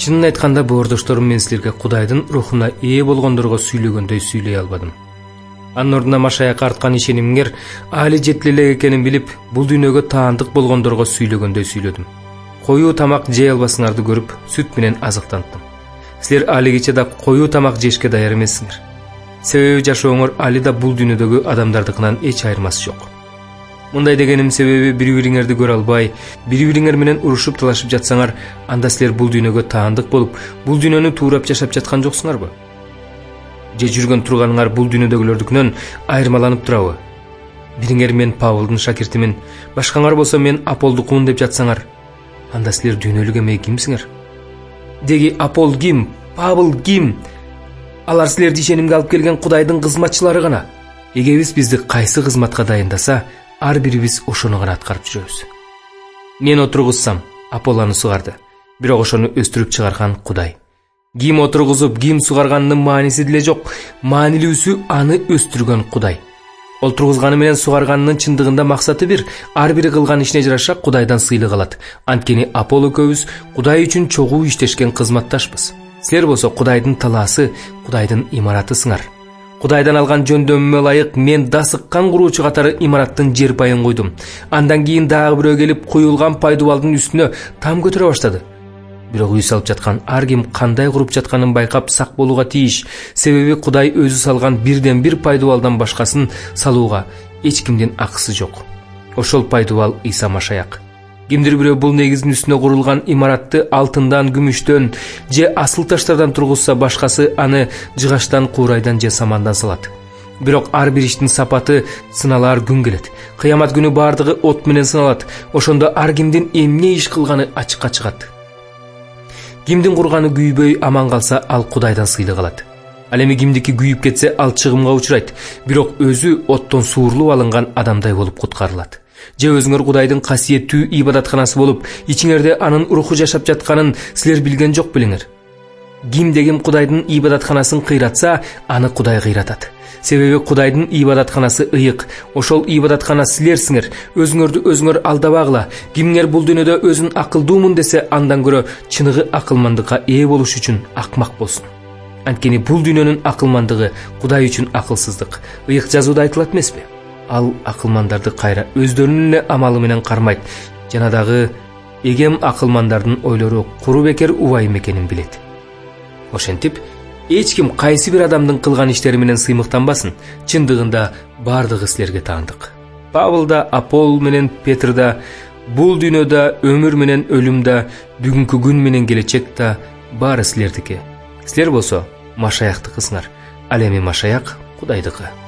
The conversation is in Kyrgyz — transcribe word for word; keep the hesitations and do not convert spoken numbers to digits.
Чынын айтканда боордошторум мен силерге Кудайдын рухуна ээ болгондорго сүйлөгөндөй сүйлөй албадым. Анын ордуна Машаякка арткан ишенимиңер али жетил элек экенин билип, бул дүйнөгө таандык болгондорго сүйлөгөндөй сүйлөдүм. Коюу тамак жей албасыңарды көрүп, сүт менен азыктантым. Силер алигиче да коюу тамак жешке даяр эмессиңер. Себеби жашооңор али да бул дүйнөдөгү адамдардыкынан эч айырмасы жок. Мындай дегеним себеби бири-бириңерди көрө албай, бири-бириңер менен урушуп талашып жатсаңар, анда силер бул дүйнөгө таандык болуп, бул дүйнөнү туурап жашап жаткан жоксуңарбы? Же жүргөн турганыңар бул дүйнөдөгүлөрдүкүнөн айырмаланып турабы? Бириңер мен Павылдын шакиртимин, башкаңар болсо мен Аполдукумун деп жатсаңар, анда силер дүйнөлүк эмей кимсиңер? Деги Апол ким? Павыл ким? Алар силерди ишенимге алып келген Кудайдын кызматчылары гана. Эгебиз бизди кайсы кызматка дайындаса, ар бирибиз ошону гана аткарып жүрөбүз. Мен отургузсам, Апол аны сугарды. Бирок ошону өстүрүп чыгарган Кудай. Ким отургузуп, ким сугарганынын мааниси деле жок. Маанилүүсү аны өстүргөн Кудай. Олтургузганы менен сугарганынын чындыгында максаты бир. Ар бири кылган ишине жараша Кудайдан сыйлык алат. Анткени Апол экөөбүз Кудай үчүн чогуу иштешкен кызматташпыз. Силер болсо Кудайдын талаасы, Кудайдын имаратысыңар. Кудайдан алган жөндөмүмө ылайык мен дасыккан куруучу катары имараттын жер пайын койдум. Андан кийин дагы бирөө келип куюлган пайдубалдын үстүнө там көтөрө баштады. Бирок үй салып жаткан ар ким кандай куруп жатканын байкап сак болууга тийиш. Себеби Кудай өзү салган бирден бир пайдубалдан башкасын салууга эч кимдин акысы жок. Ошол пайдубал Иса Машаяк. Кимдир бирөө бул негиздин үстүнө курулган имаратты алтындан, күмүштөн же асыл таштардан тургузса, башкасы аны жыгаштан, куурайдан же самандан салат. Бирок ар бир иштин сапаты сыналар күн келет. Кыямат күнү бардыгы от менен сыналат. Ошондо ар кимдин эмне иш кылганы ачыкка чыгат. Кимдин курганы күйбөй аман калса, ал Кудайдан сыйлык алат. Ал эми кимдики күйүп кетсе, ал чыгымга учурайт. Бирок өзү оттон суурлуп алынган адамдай болуп куткарылат. Же өзүңөр Кудайдын касиеттүү ибадатканасы болуп, ичиңерде анын руху жашап жатканын силер билген жок белеңер. Кимде ким Кудайдын ибадатканасын кыйратса, аны Кудай кыйратат. Себеби Кудайдын ибадатканасы ыйык. Ошол ибадаткана силерсиңер. Өзүңөрдү өзүңөр алдабагыла. Кимдер бул дүйнөдө өзүн акылдуумун десе, андан көрө чыныгы акылмандыкка ээ болуш үчүн акмак болсун. Анткени бул дүйнөнүн акылмандыгы Кудай үчүн акылсыздык. Ыйык жазууда айтылат эмеспи? Ал акылмандарды кайра өздөрүнүн эле амалы менен кармайт. Жана дагы эгем акылмандардын ойлору куру бекер убайым экенин билет. Ошентип, эч ким кайсы бир адамдын кылган иштери менен сыймыктанбасын. Чындыгында бардыгы силерге таандык. Павыл да, Апол менен Петр да, бул дүйнөдө өмүр менен өлүм да, бүгүнкү күн менен келечек да баары силердики. Силер болсо Машаяктыкысыңар. Ал эми Машаяк Кудайдыкы.